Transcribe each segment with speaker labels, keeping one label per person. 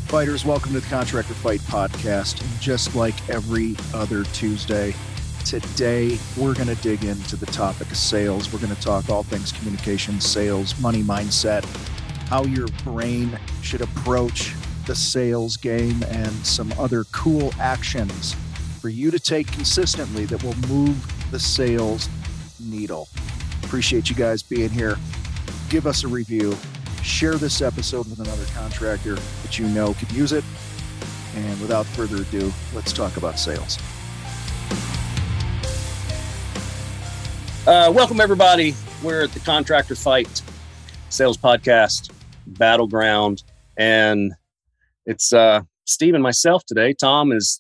Speaker 1: Fighters, welcome to the Contractor Fight Podcast. Just like every other Tuesday, today we're going to dig into the topic of sales. We're going to talk all things communication, sales, money mindset, how your brain should approach the sales game, and some other cool actions for you to take consistently that will move the sales needle. Appreciate you guys being here. Give us a review. Share this episode with another contractor that you know could use it. And without further ado, let's talk about sales.
Speaker 2: Welcome, everybody. We're at the Contractor Fight Sales Podcast Battleground, and it's Steve and myself today. Tom is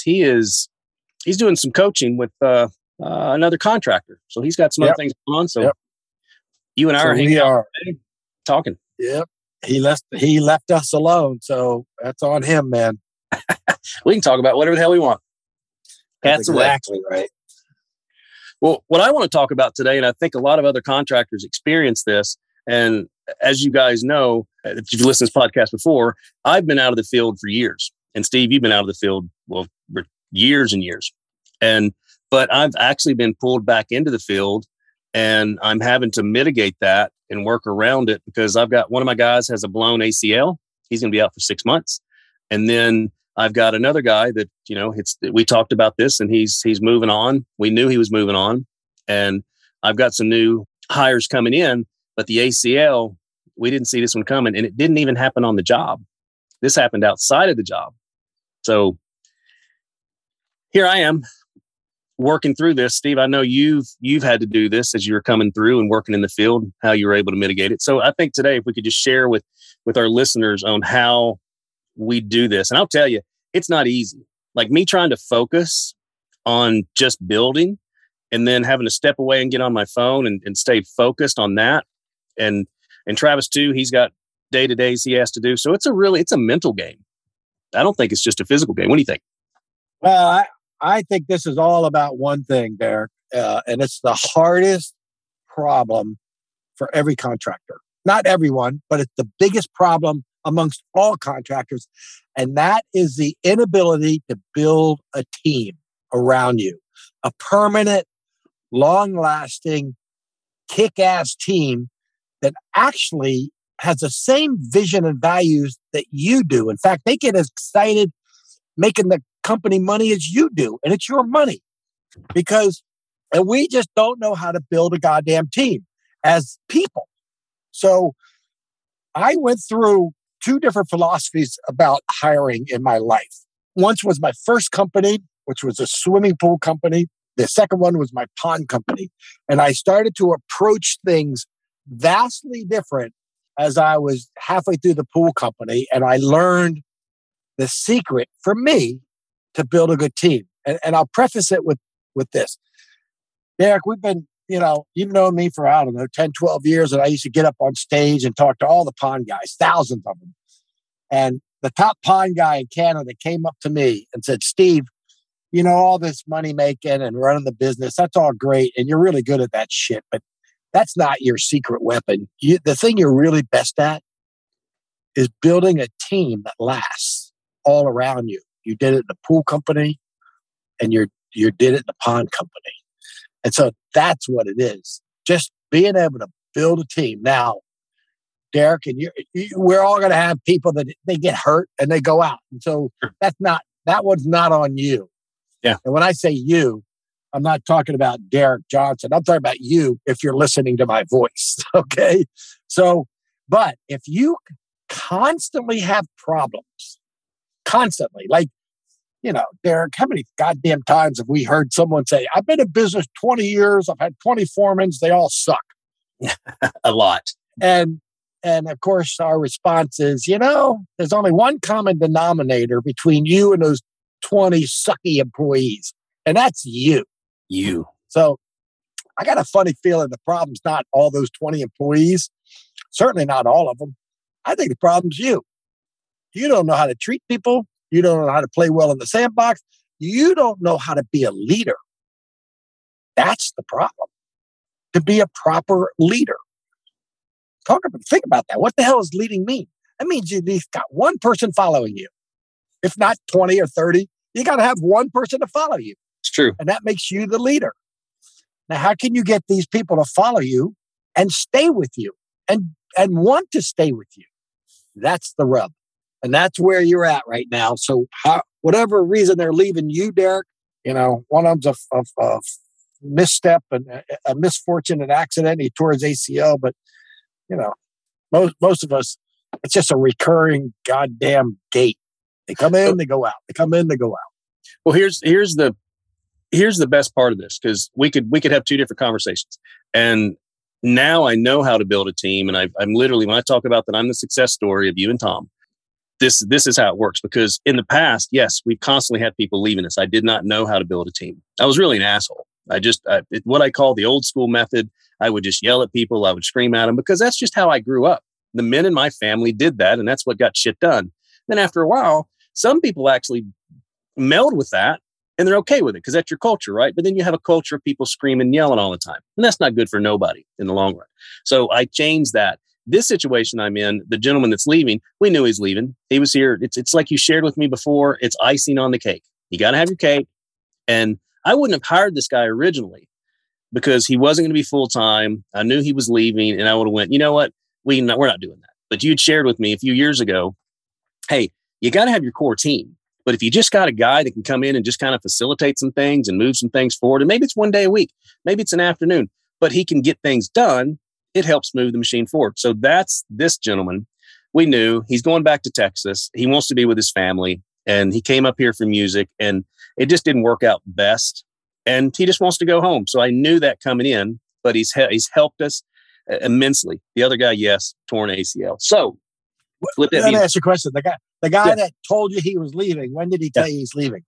Speaker 2: doing some coaching with another contractor, so he's got some other things going on. So you and I are hanging out today, talking.
Speaker 3: Yep. He left us alone, so that's on him, man.
Speaker 2: We can talk about whatever the hell we want.
Speaker 3: That's exactly right.
Speaker 2: Well, what I want to talk about today, and I think a lot of other contractors experience this, and as you guys know, if you've listened to this podcast before, I've been out of the field for years. And Steve, you've been out of the field, well, for years and years. But I've actually been pulled back into the field, and I'm having to mitigate that and work around it because I've got one of my guys has a blown ACL. He's going to be out for 6 months. And then I've got another guy that, we talked about this, and he's moving on. We knew he was moving on. And I've got some new hires coming in, but the ACL, we didn't see this one coming, and it didn't even happen on the job. This happened outside of the job. So here I am working through this. Steve, I know you've had to do this as you were coming through and working in the field, how you were able to mitigate it. So I think today, if we could just share with our listeners on how we do this. And I'll tell you, it's not easy. Like me trying to focus on just building and then having to step away and get on my phone and stay focused on that. And Travis too, he's got day-to-days he has to do. So it's a mental game. I don't think it's just a physical game. What do you think?
Speaker 3: Well, I think this is all about one thing, Derek, and it's the hardest problem for every contractor. Not everyone, but it's the biggest problem amongst all contractors, and that is the inability to build a team around you, a permanent, long-lasting, kick-ass team that actually has the same vision and values that you do. In fact, they get as excited making the company money as you do, and it's your money. And we just don't know how to build a goddamn team as people. So I went through 2 different philosophies about hiring in my life. Once was my first company, which was a swimming pool company. The second one was my pond company. And I started to approach things vastly different as I was halfway through the pool company. And I learned the secret for me to build a good team. And I'll preface it with this. Derek, we've been, you've known me for, 10, 12 years. And I used to get up on stage and talk to all the pond guys, thousands of them. And the top pond guy in Canada came up to me and said, Steve, all this money making and running the business, that's all great. And you're really good at that shit. But that's not your secret weapon. The thing you're really best at is building a team that lasts all around you. You did it in the pool company, and you did it in the pond company. And so that's what it is. Just being able to build a team. Now, Derek, and we're all going to have people that they get hurt and they go out. And so that one's not on you.
Speaker 2: Yeah.
Speaker 3: And when I say you, I'm not talking about Derek Johnson. I'm talking about you if you're listening to my voice. Okay. So, but if you constantly have problems, constantly, like, Derek, how many goddamn times have we heard someone say, I've been in business 20 years. I've had 20 foremans. They all suck.
Speaker 2: A lot.
Speaker 3: And of course, our response is, there's only one common denominator between you and those 20 sucky employees. And that's you.
Speaker 2: You.
Speaker 3: So I got a funny feeling the problem's not all those 20 employees. Certainly not all of them. I think the problem's you. You don't know how to treat people. You don't know how to play well in the sandbox. You don't know how to be a leader. That's the problem. To be a proper leader. Think about that. What the hell does leading mean? That means you've got one person following you. If not 20 or 30, you got to have one person to follow you.
Speaker 2: It's true.
Speaker 3: And that makes you the leader. Now, how can you get these people to follow you and stay with you and want to stay with you? That's the rub. And that's where you're at right now. So whatever reason they're leaving you, Derek, one of them's a misstep and a misfortune, an accident. He tore his ACL. But, most of us, it's just a recurring goddamn gate. They come in, they go out. They come in, they go out.
Speaker 2: Well, here's the best part of this, because we could have two different conversations. And now I know how to build a team. And I'm literally, when I talk about that, I'm the success story of you and Tom. This is how it works, because in the past, yes, we've constantly had people leaving us. I did not know how to build a team. I was really an asshole. What I call the old school method. I would just yell at people. I would scream at them, because that's just how I grew up. The men in my family did that, and that's what got shit done. Then after a while, some people actually meld with that, and they're okay with it because that's your culture, right? But then you have a culture of people screaming and yelling all the time, and that's not good for nobody in the long run. So I changed that. This situation I'm in, the gentleman that's leaving, we knew he's leaving. He was here. It's like you shared with me before. It's icing on the cake. You got to have your cake. And I wouldn't have hired this guy originally because he wasn't going to be full-time. I knew he was leaving, and I would have went, you know what? We're not doing that. But you'd shared with me a few years ago, hey, you got to have your core team. But if you just got a guy that can come in and just kind of facilitate some things and move some things forward, and maybe it's one day a week, maybe it's an afternoon, but he can get things done, it helps move the machine forward. So that's this gentleman. We knew he's going back to Texas. He wants to be with his family, and he came up here for music, and it just didn't work out best. And he just wants to go home. So I knew that coming in, but he's helped us immensely. The other guy, yes, torn ACL. So
Speaker 3: let me ask you a question. The guy that told you he was leaving, when did he tell you he's leaving?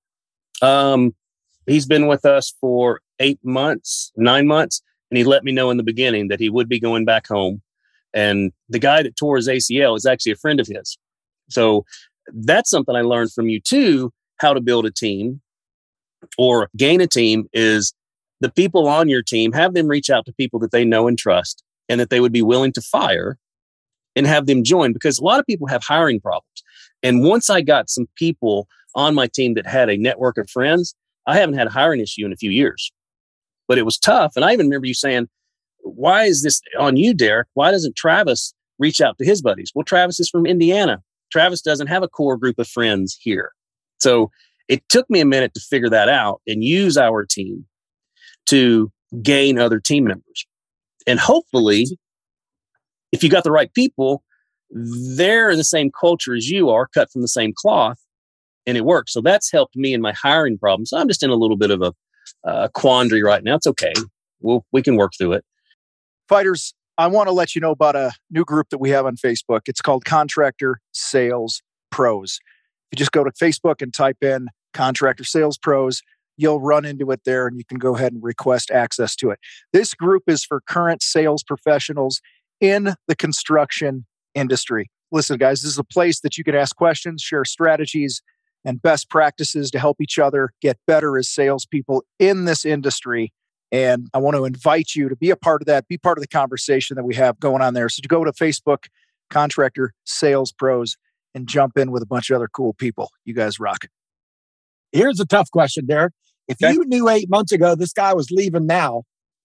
Speaker 2: He's been with us for 9 months, and he let me know in the beginning that he would be going back home. And the guy that tore his ACL is actually a friend of his. So that's something I learned from you too, how to build a team or gain a team is the people on your team, have them reach out to people that they know and trust and that they would be willing to fire and have them join, because a lot of people have hiring problems. And once I got some people on my team that had a network of friends, I haven't had a hiring issue in a few years, but it was tough. And I even remember you saying, why is this on you, Derek? Why doesn't Travis reach out to his buddies? Well, Travis is from Indiana. Travis doesn't have a core group of friends here. So it took me a minute to figure that out and use our team to gain other team members. And hopefully, if you got the right people, they're in the same culture as you are, cut from the same cloth, and it works. So that's helped me in my hiring problems. I'm just in a little bit of a quandary right now. It's okay. We can work through it.
Speaker 1: Fighters, I want to let you know about a new group that we have on Facebook. It's called Contractor Sales Pros. If you just go to Facebook and type in Contractor Sales Pros, you'll run into it there, and you can go ahead and request access to it. This group is for current sales professionals in the construction industry. Listen, guys, this is a place that you can ask questions, share strategies, and best practices to help each other get better as salespeople in this industry. And I want to invite you to be a part of that, be part of the conversation that we have going on there. So to go to Facebook, Contractor Sales Pros, and jump in with a bunch of other cool people. You guys rock.
Speaker 3: Here's a tough question, Derek. If you knew 8 months ago this guy was leaving now,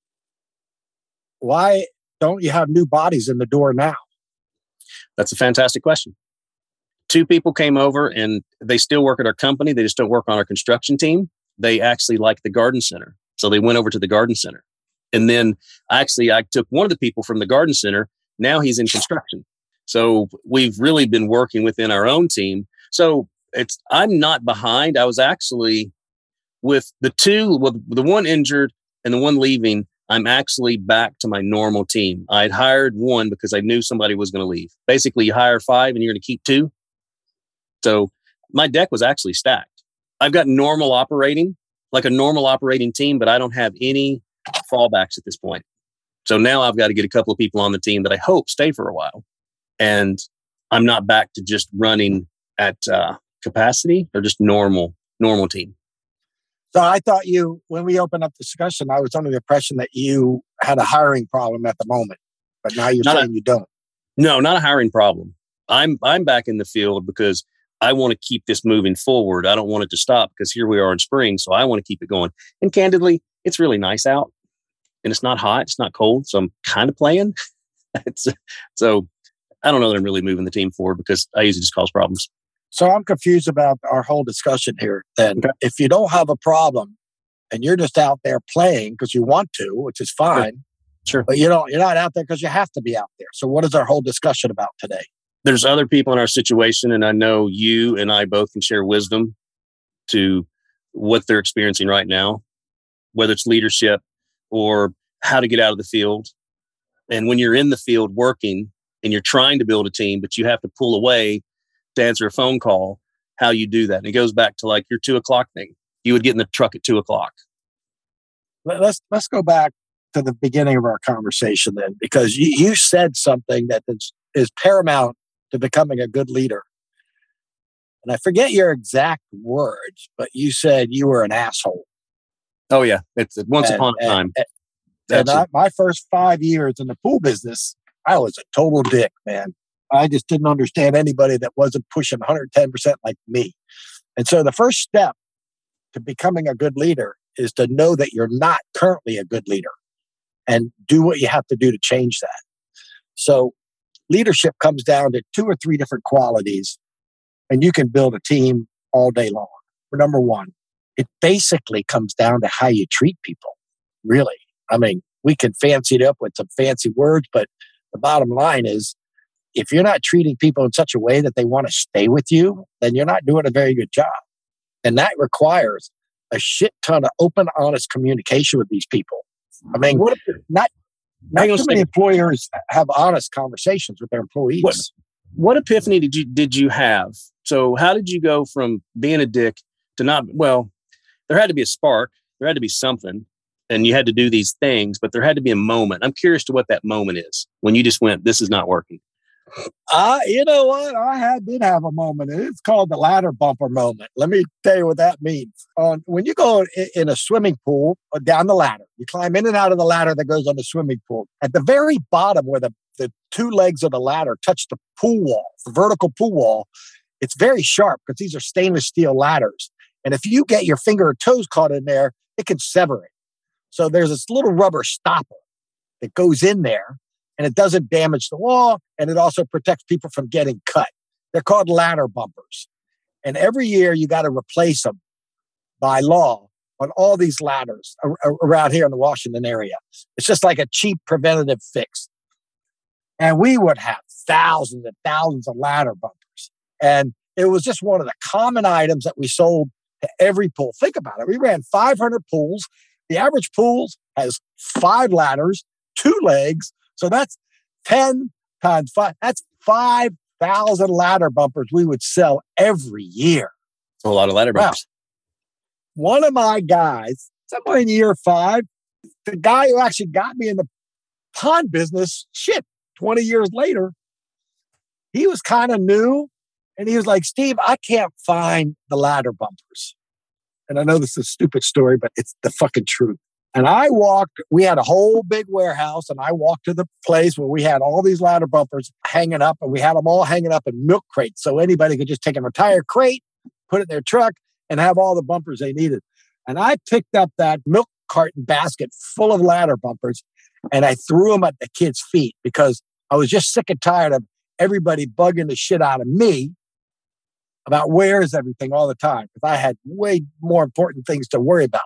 Speaker 3: why don't you have new bodies in the door now?
Speaker 2: That's a fantastic question. 2 people came over and they still work at our company. They just don't work on our construction team. They actually like the garden center. So they went over to the garden center. And then I took one of the people from the garden center. Now he's in construction. So we've really been working within our own team. So I'm not behind. I was actually with the one injured and the one leaving, I'm actually back to my normal team. I'd hired one because I knew somebody was going to leave. Basically, you hire 5 and you're going to keep 2. So my deck was actually stacked. I've got normal operating, like a normal operating team, but I don't have any fallbacks at this point. So now I've got to get a couple of people on the team that I hope stay for a while. And I'm not back to just running at capacity or just normal team.
Speaker 3: So I thought when we opened up the discussion, I was under the impression that you had a hiring problem at the moment, but now you're saying you don't.
Speaker 2: No, not a hiring problem. I'm back in the field because I want to keep this moving forward. I don't want it to stop because here we are in spring. So I want to keep it going. And candidly, it's really nice out and it's not hot. It's not cold. So I'm kind of playing. So I don't know that I'm really moving the team forward because I usually just cause problems.
Speaker 3: So I'm confused about our whole discussion here. Then if you don't have a problem and you're just out there playing because you want to, which is fine.
Speaker 2: Sure.
Speaker 3: But you're not out there because you have to be out there. So what is our whole discussion about today?
Speaker 2: There's other people in our situation, and I know you and I both can share wisdom to what they're experiencing right now, whether it's leadership or how to get out of the field. And when you're in the field working and you're trying to build a team, but you have to pull away to answer a phone call, how you do that. And it goes back to like your 2:00 thing. You would get in the truck at 2:00.
Speaker 3: Let's go back to the beginning of our conversation then, because you said something that is paramount to becoming a good leader. And I forget your exact words, but you said you were an asshole.
Speaker 2: Oh, yeah. It's once upon a time.
Speaker 3: My first 5 years in the pool business, I was a total dick, man. I just didn't understand anybody that wasn't pushing 110% like me. And so the first step to becoming a good leader is to know that you're not currently a good leader and do what you have to do to change that. So leadership comes down to 2 or 3 different qualities, and you can build a team all day long. For number one, it basically comes down to how you treat people, really. I mean, we can fancy it up with some fancy words, but the bottom line is if you're not treating people in such a way that they want to stay with you, then you're not doing a very good job. And that requires a shit ton of open, honest communication with these people. I mean, not too many employers have honest conversations with their employees.
Speaker 2: What epiphany did you have? So how did you go from being a dick to not, well, there had to be a spark. There had to be something. And you had to do these things, but there had to be a moment. I'm curious to what that moment is when you just went, this is not working.
Speaker 3: You know what? I did have a moment. It's called the ladder bumper moment. Let me tell you what that means. When you go in a swimming pool down the ladder, you climb in and out of the ladder that goes on the swimming pool. At the very bottom where the 2 legs of the ladder touch the pool wall, the vertical pool wall, it's very sharp because these are stainless steel ladders. And if you get your finger or toes caught in there, it can sever it. So there's this little rubber stopper that goes in there, and it doesn't damage the wall, and it also protects people from getting cut. They're called ladder bumpers. And every year you got to replace them by law on all these ladders around here in the Washington area. It's just like a cheap preventative fix. And we would have thousands and thousands of ladder bumpers. And it was just one of the common items that we sold to every pool. Think about it. We ran 500 pools. The average pool has 5 ladders, 2 legs. So that's 10 times 5. That's 5,000 ladder bumpers we would sell every year.
Speaker 2: It's a lot of ladder bumpers.
Speaker 3: Well, one of my guys, somewhere in year 5, the guy who actually got me in the pond business, 20 years later, he was kind of new. And he was like, Steve, I can't find the ladder bumpers. And I know this is a stupid story, but it's the fucking truth. And we had a whole big warehouse, and I walked to the place where we had all these ladder bumpers hanging up, and we had them all hanging up in milk crates. So anybody could just take an entire crate, put it in their truck, and have all the bumpers they needed. And I picked up that milk carton basket full of ladder bumpers, and I threw them at the kids' feet because I was just sick and tired of everybody bugging the shit out of me about where is everything all the time, because I had way more important things to worry about.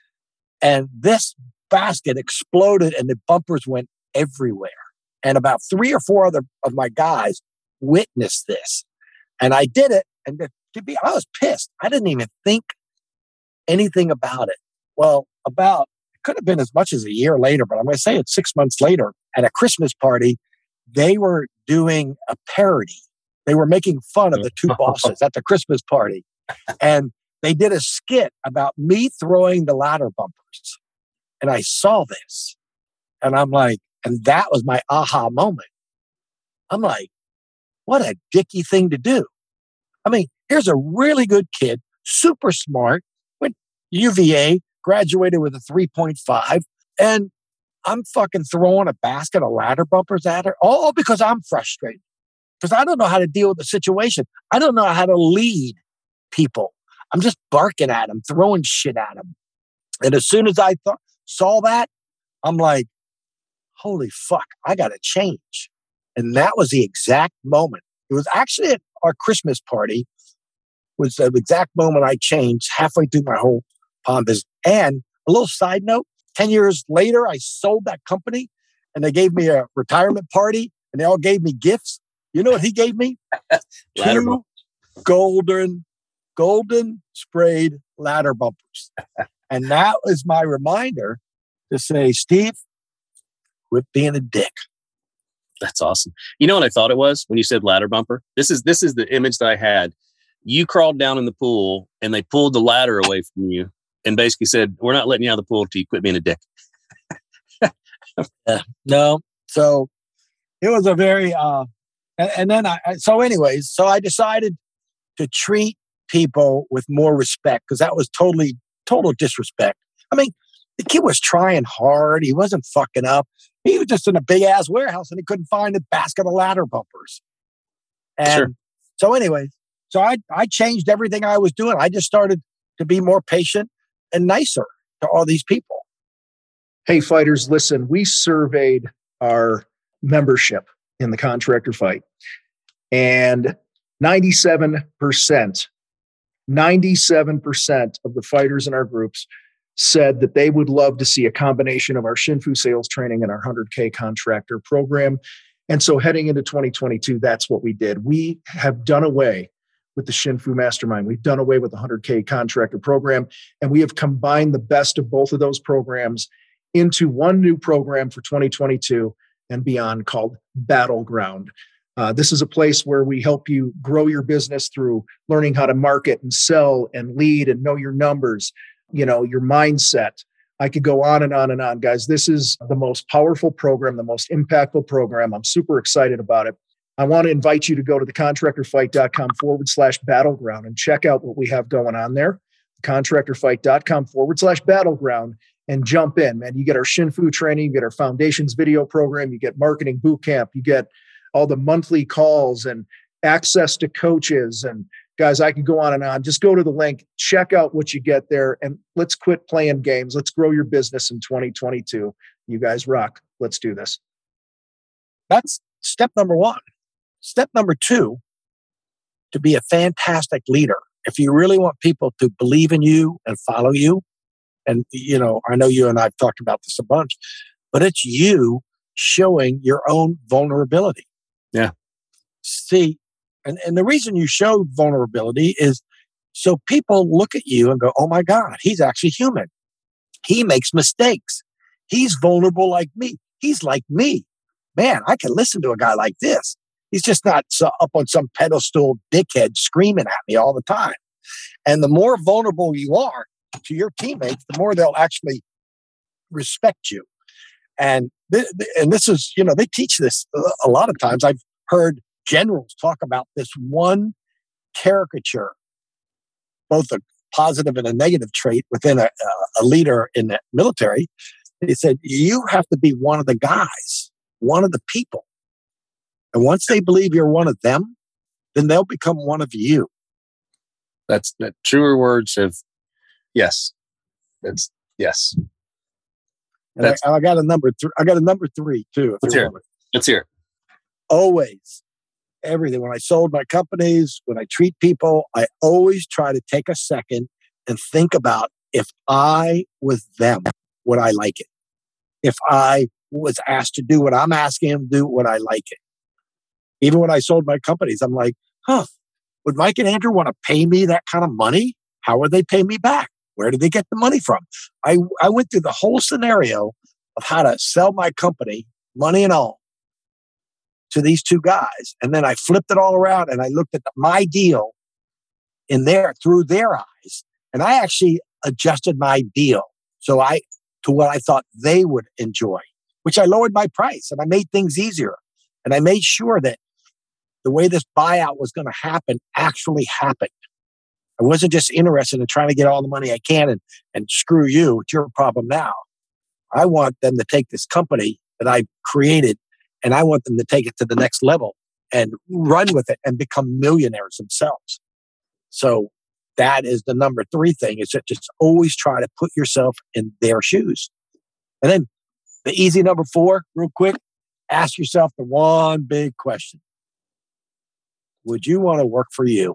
Speaker 3: And this basket exploded and the bumpers went everywhere. And about 3 or 4 other of my guys witnessed this. And I did it. And I was pissed. I didn't even think anything about it. Well, it could have been as much as a year later, but I'm going to say it's 6 months later at a Christmas party, they were doing a parody. They were making fun of the 2 bosses at the Christmas party. And they did a skit about me throwing the ladder bumpers. And I saw this. And I'm like, and that was my aha moment. I'm like, what a dicky thing to do. I mean, here's a really good kid, super smart, went UVA, graduated with a 3.5, and I'm fucking throwing a basket of ladder bumpers at her, all because I'm frustrated. because I don't know how to deal with the situation. I don't know how to lead people. I'm just barking at them, throwing shit at them. And as soon as I saw that, I'm like, holy fuck, I got to change. And that was the exact moment. It was actually at our Christmas party was the exact moment I changed halfway through my whole pond business. And a little side note, 10 years later, I sold that company and they gave me a retirement party and they all gave me gifts. You know what he gave me? Two golden sprayed ladder bumpers. And that was my reminder to say, Steve, quit being a dick.
Speaker 2: That's awesome. You know what I thought it was when you said ladder bumper? This is the image that I had. You crawled down in the pool and they pulled the ladder away from you and basically said, we're not letting you out of the pool until you quit being a dick.
Speaker 3: No. So it was a very, and then so I decided to treat people with more respect because that was total disrespect. I mean, the kid was trying hard. He wasn't fucking up. He was just in a big ass warehouse and he couldn't find a basket of ladder bumpers. And
Speaker 2: sure.
Speaker 3: So anyways, so I changed everything I was doing. I just started to be more patient and nicer to all these people.
Speaker 1: Hey, fighters, listen, we surveyed our membership in the Contractor Fight, and 97% of the fighters in our groups said that they would love to see a combination of our Shinfu sales training and our 100K contractor program. And so heading into 2022, that's what we did. We have done away with the Shinfu Mastermind. We've done away with the 100K contractor program, and we have combined the best of both of those programs into one new program for 2022 and beyond called Battleground. This is a place where we help you grow your business through learning how to market and sell and lead and know your numbers, your mindset. I could go on and on and on, guys. This is the most powerful program, the most impactful program. I'm super excited about it. I want to invite you to go to thecontractorfight.com/battleground and check out what we have going on there. Contractorfight.com/battleground and jump in, man. You get our Shinfu training, you get our foundations video program, you get marketing boot camp, you get all the monthly calls and access to coaches. And guys, I can go on and on. Just go to the link, check out what you get there, and let's quit playing games. Let's grow your business in 2022. You guys rock. Let's do this.
Speaker 3: That's step number one. Step number two, to be a fantastic leader. If you really want people to believe in you and follow you, and I know you and I've talked about this a bunch, but it's you showing your own vulnerability.
Speaker 2: Yeah.
Speaker 3: See, and the reason you show vulnerability is so people look at you and go, oh my God, he's actually human. He makes mistakes. He's vulnerable like me. He's like me. Man, I can listen to a guy like this. He's just not up on some pedestal dickhead screaming at me all the time. And the more vulnerable you are to your teammates, the more they'll actually respect you. And this is, they teach this a lot of times. I've heard generals talk about this one caricature, both a positive and a negative trait within a leader in the military. They said, you have to be one of the guys, one of the people. And once they believe you're one of them, then they'll become one of you.
Speaker 2: That's the truer words of yes. That's yes.
Speaker 3: And I got a number three. I got a number three too.
Speaker 2: Let's hear it.
Speaker 3: Always, everything. When I sold my companies, when I treat people, I always try to take a second and think about if I was them, would I like it? If I was asked to do what I'm asking him to do, would I like it? Even when I sold my companies, I'm like, would Mike and Andrew want to pay me that kind of money? How would they pay me back? Where did they get the money from? I went through the whole scenario of how to sell my company, money and all, to these two guys. And then I flipped it all around and I looked at my deal through their eyes. And I actually adjusted my deal to what I thought they would enjoy, which I lowered my price and I made things easier. And I made sure that the way this buyout was going to happen actually happened. I wasn't just interested in trying to get all the money I can and screw you. It's your problem now. I want them to take this company that I created and I want them to take it to the next level. and run with it and become millionaires themselves. So that is the number 3 thing, is that just always try to put yourself in their shoes. And then the easy number 4, real quick, ask yourself the one big question. Would you want to work for you?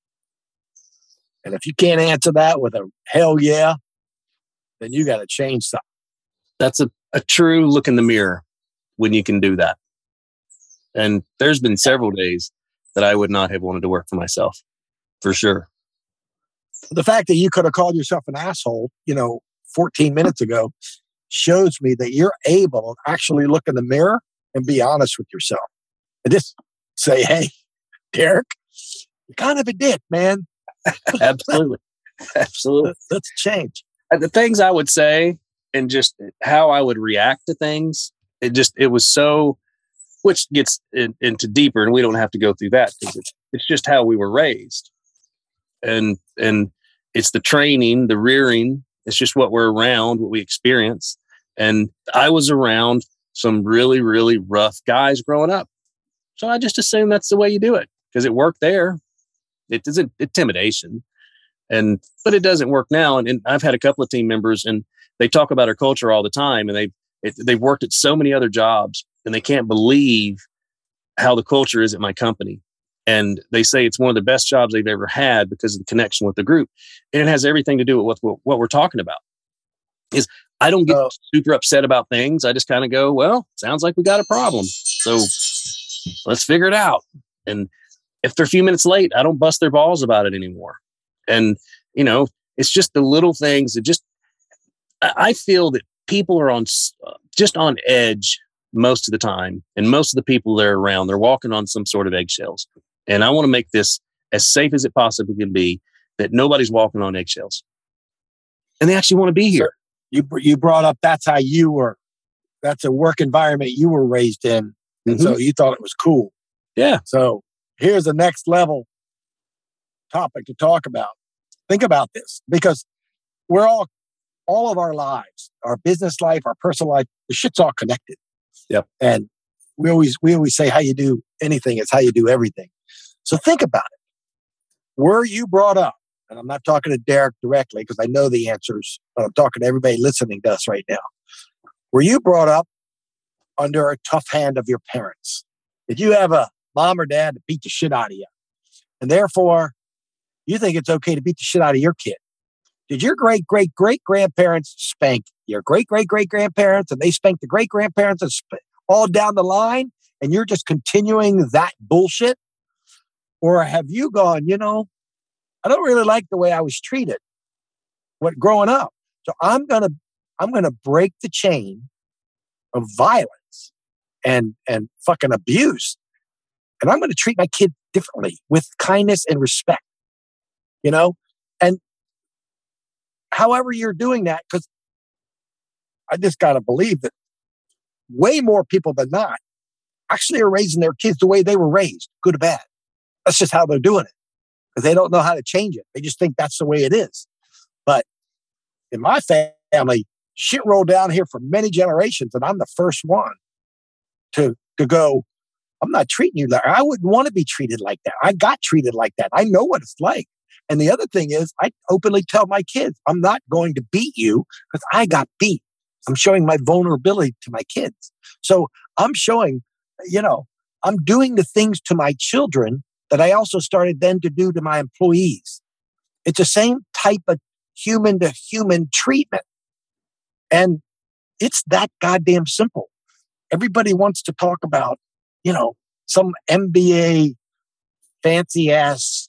Speaker 3: And if you can't answer that with a hell yeah, then you got to change something.
Speaker 2: That's a true look in the mirror when you can do that. And there's been several days that I would not have wanted to work for myself, for sure.
Speaker 3: The fact that you could have called yourself an asshole, 14 minutes ago, shows me that you're able to actually look in the mirror and be honest with yourself. And just say, hey, Derek, you're kind of a dick, man.
Speaker 2: Absolutely. Absolutely.
Speaker 3: Let's change.
Speaker 2: The things I would say and just how I would react to things, it was so, which gets into deeper, and we don't have to go through that because it's just how we were raised. And it's the training, the rearing. It's just what we're around, what we experience. And I was around some really, really rough guys growing up. So I just assumed that's the way you do it because it worked there. It isn't intimidation. But it doesn't work now. And I've had a couple of team members, and they talk about our culture all the time, and they've worked at so many other jobs, and they can't believe how the culture is at my company. And they say it's one of the best jobs they've ever had because of the connection with the group. And it has everything to do with what we're talking about. Is I don't get super upset about things. I just kind of go, well, sounds like we got a problem. So let's figure it out. And if they're a few minutes late, I don't bust their balls about it anymore. And, it's just the little things that I feel that people are just on edge most of the time. And most of the people they're around, they're walking on some sort of eggshells. And I want to make this as safe as it possibly can be, that nobody's walking on eggshells. And they actually want to be here.
Speaker 3: You brought up that's how you were. That's a work environment you were raised in. And so you thought it was cool.
Speaker 2: Yeah.
Speaker 3: So here's the next level topic to talk about. Think about this, because we're all of our lives, our business life, our personal life, the shit's all connected.
Speaker 2: Yep.
Speaker 3: And we always say how you do anything is how you do everything. So think about it. Were you brought up, and I'm not talking to Derek directly because I know the answers, but I'm talking to everybody listening to us right now. Were you brought up under a tough hand of your parents? Did you have a mom or dad that beat the shit out of you? And therefore, you think it's okay to beat the shit out of your kid? Did your great-great-great-grandparents spank your great-great-great-grandparents, and they spanked the great-grandparents all down the line, and you're just continuing that bullshit? Or have you gone, I don't really like the way I was treated growing up. So I'm gonna break the chain of violence and fucking abuse. And I'm gonna treat my kid differently with kindness and respect. And however you're doing that, because I just got to believe that way more people than not actually are raising their kids the way they were raised, good or bad. That's just how they're doing it, because they don't know how to change it. They just think that's the way it is. But in my family, shit rolled down here for many generations, and I'm the first one to go, I'm not treating you like I wouldn't want to be treated like that. I got treated like that. I know what it's like. And the other thing is, I openly tell my kids, I'm not going to beat you because I got beat. I'm showing my vulnerability to my kids. So I'm showing, I'm doing the things to my children that I also started then to do to my employees. It's the same type of human to human treatment. And it's that goddamn simple. Everybody wants to talk about, some MBA fancy ass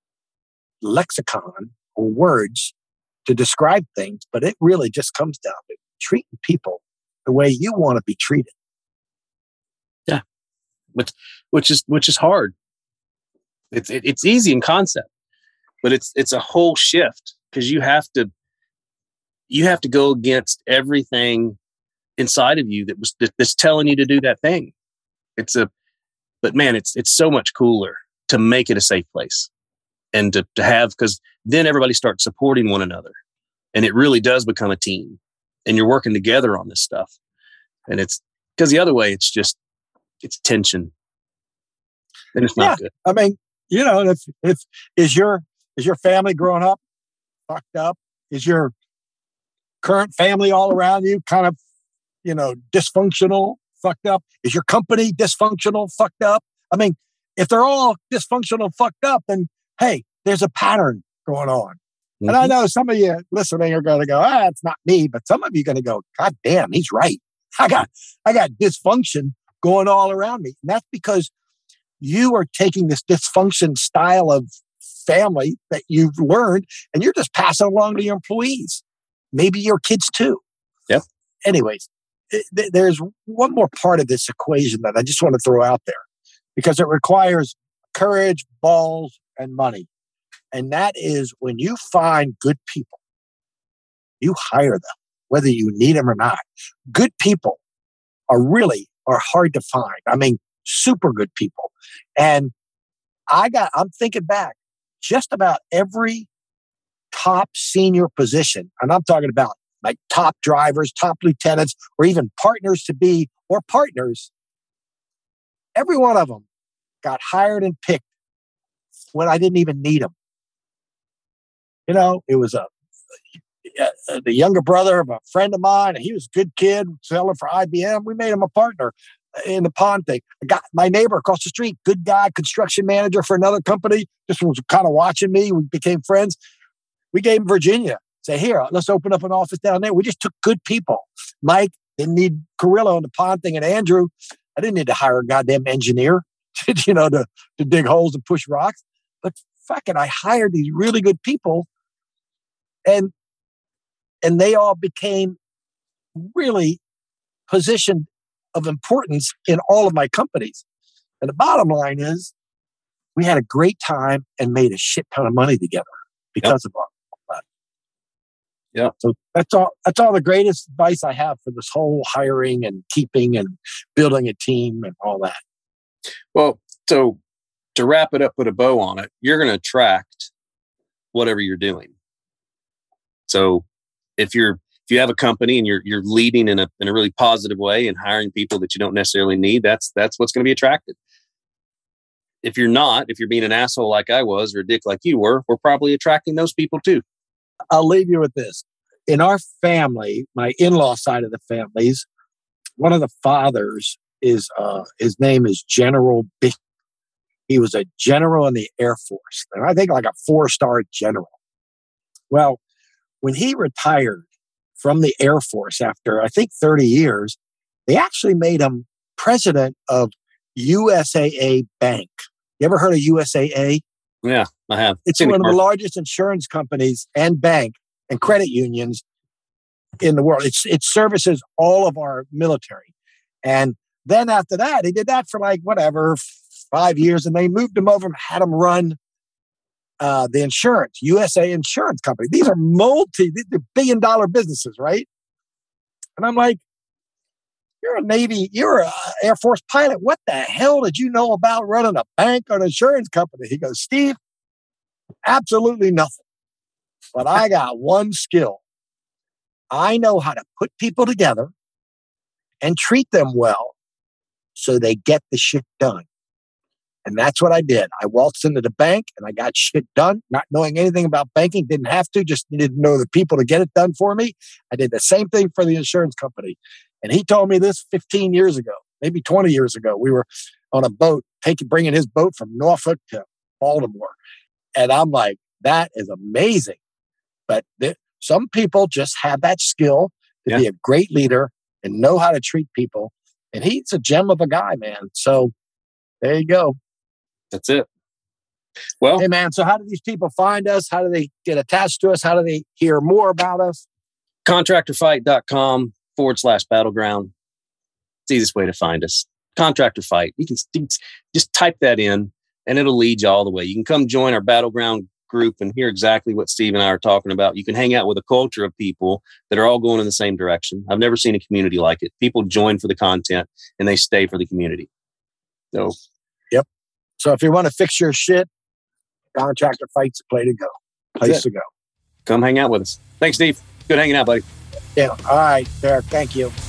Speaker 3: lexicon or words to describe things, but it really just comes down to treating people the way you want to be treated.
Speaker 2: Yeah. Which is hard. It's easy in concept, but it's a whole shift, because you have to go against everything inside of you that's telling you to do that thing. But man, it's so much cooler to make it a safe place and to have, because then everybody starts supporting one another, and it really does become a team, and you're working together on this stuff. And it's because the other way, it's tension. And it's not good.
Speaker 3: I mean, if is your family growing up fucked up? Is your current family all around you kind of, dysfunctional, fucked up? Is your company dysfunctional, fucked up? I mean, if they're all dysfunctional, fucked up, then hey, there's a pattern going on. Mm-hmm. And I know some of you listening are going to go, it's not me, but some of you are going to go, God damn, he's right. I got dysfunction going all around me. And that's because you are taking this dysfunction style of family that you've learned and you're just passing along to your employees, maybe your kids too.
Speaker 2: Yep.
Speaker 3: Anyways, there's one more part of this equation that I just want to throw out there because it requires courage, balls, and money. And that is when you find good people, you hire them, whether you need them or not. Good people are hard to find. I mean, super good people. And I'm thinking back, just about every top senior position, and I'm talking about like top drivers, top lieutenants, or even partners to be, or partners, every one of them got hired and picked when I didn't even need them. It was the younger brother of a friend of mine, and he was a good kid, selling for IBM. We made him a partner in the pond thing. I got my neighbor across the street, good guy, construction manager for another company, just was kind of watching me. We became friends. We gave him Virginia. Say, here, let's open up an office down there. We just took good people. Mike didn't need Carrillo on the pond thing, and Andrew, I didn't need to hire a goddamn engineer, to dig holes and push rocks. But fuck it, I hired these really good people, and they all became really positioned of importance in all of my companies. And the bottom line is we had a great time and made a shit ton of money together because of all that.
Speaker 2: Yeah.
Speaker 3: So that's all the greatest advice I have for this whole hiring and keeping and building a team and all that.
Speaker 2: Well, so to wrap it up, put a bow on it, you're going to attract whatever you're doing. So if you have a company and you're leading in a really positive way and hiring people that you don't necessarily need, that's what's going to be attracted. If you're not, if you're being an asshole like I was or a dick like you were, we're probably attracting those people too.
Speaker 3: I'll leave you with this. In our family, my in-law side of the families, one of the fathers is his name is General Bishop. He was a general in the Air Force, and I think like a 4-star general. Well, when he retired from the Air Force after, I think, 30 years, they actually made him president of USAA Bank. You ever heard of USAA?
Speaker 2: Yeah, I have.
Speaker 3: It's one of the largest insurance companies and bank and credit unions in the world. It services all of our military. And then after that, he did that for 5 years, and they moved him over and had him run the insurance, USA Insurance Company. These are they're billion-dollar businesses, right? And I'm like, you're an Air Force pilot. What the hell did you know about running a bank or an insurance company? He goes, Steve, absolutely nothing. But I got one skill. I know how to put people together and treat them well so they get the shit done. And that's what I did. I waltzed into the bank and I got shit done, not knowing anything about banking, didn't have to, just needed to know the people to get it done for me. I did the same thing for the insurance company. And he told me this 15 years ago, maybe 20 years ago. We were on a boat, bringing his boat from Norfolk to Baltimore. And I'm like, that is amazing. But some people just have that skill to be a great leader and know how to treat people. And he's a gem of a guy, man. So there you go.
Speaker 2: That's it. Well,
Speaker 3: hey, man, so how do these people find us? How do they get attached to us? How do they hear more about us?
Speaker 2: contractorfight.com/battleground. It's the easiest way to find us. Contractor Fight. You can just type that in and it'll lead you all the way. You can come join our Battleground group and hear exactly what Steve and I are talking about. You can hang out with a culture of people that are all going in the same direction. I've never seen a community like it. People join for the content and they stay for the community. So,
Speaker 3: yep. So if you want to fix your shit, Contractor Fight's a place to go.
Speaker 2: Come hang out with us. Thanks, Steve. Good hanging out, buddy.
Speaker 3: Yeah. All right, Derek. Thank you.